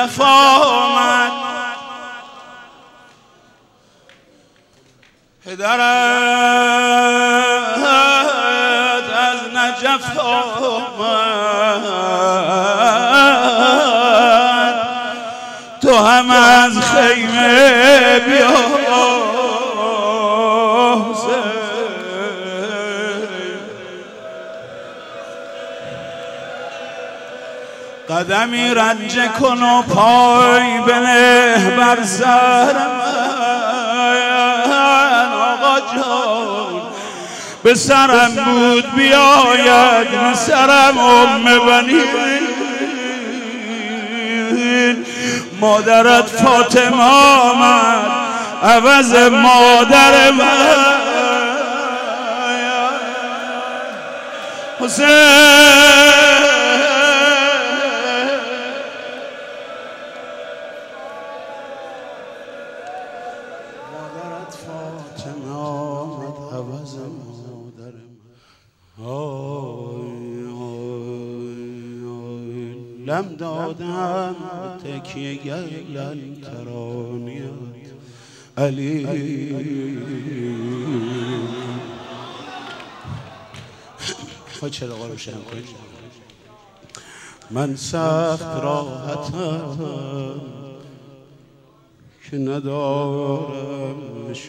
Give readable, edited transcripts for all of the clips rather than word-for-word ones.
نجف آمد پدرت از نجف آمد تو هم از خیمه بیا قدمی رنجه کن و پای بنه بر سر من آقا جان به سرم بود بیاید به سرم بنین مادرت فاطمه آمد عوض مادر من حسین لم دادم تکیه گلن ترانیت علی خواهی چراغا روشن کنید من سخت راحتم که ندارم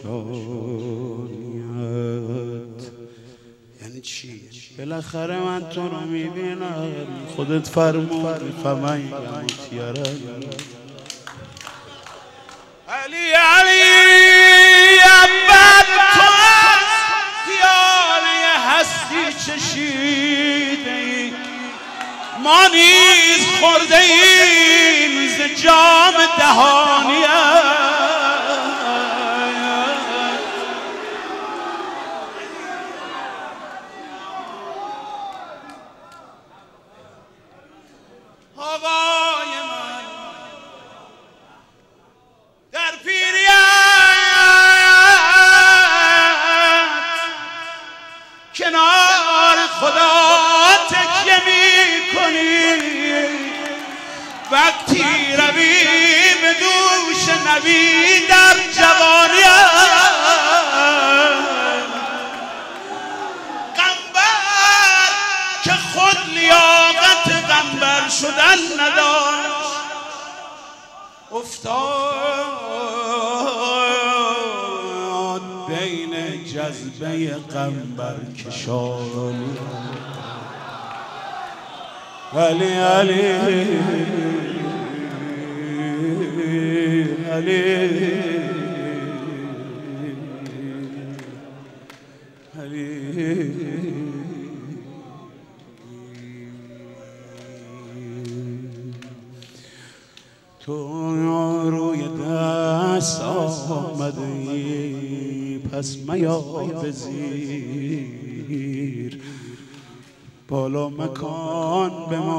نشانیت. یعنی چی؟ بالاخره من تو رو میبینم خودت فرمودی فمن یموت علی علی اول تو از پیاله هستی چشیده ای ما نیز خورده ایم ز جام دهانیت آقای من در پیریت کنار خدا تکیه می کنی وقتی روی به دوش نبی در جوانیت قنبر که خود لیاقت قنبر شدن نداشت افتاد بین جذبه قنبر کشانی علی علی علی علی تو روی دست آمده ای پس میا به زیر بالا مکان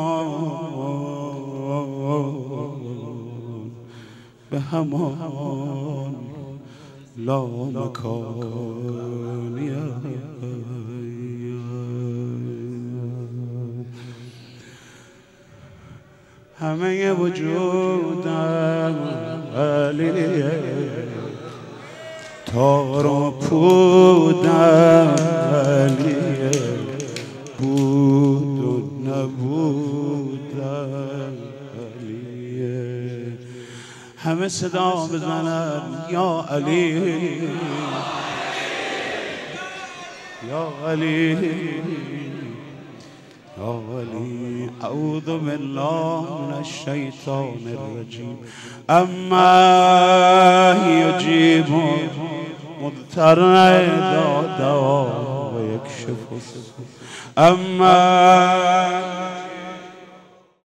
بمان به همان لا مکانی همه وجودم علیه تار و پودم علیه بود و نبودم علیه همه صدا بزنن یا علی یا علی یا علی اعوذ بالله من الشیطان الرجیم اما یجیب مضطر اذا دعا و یکشف اما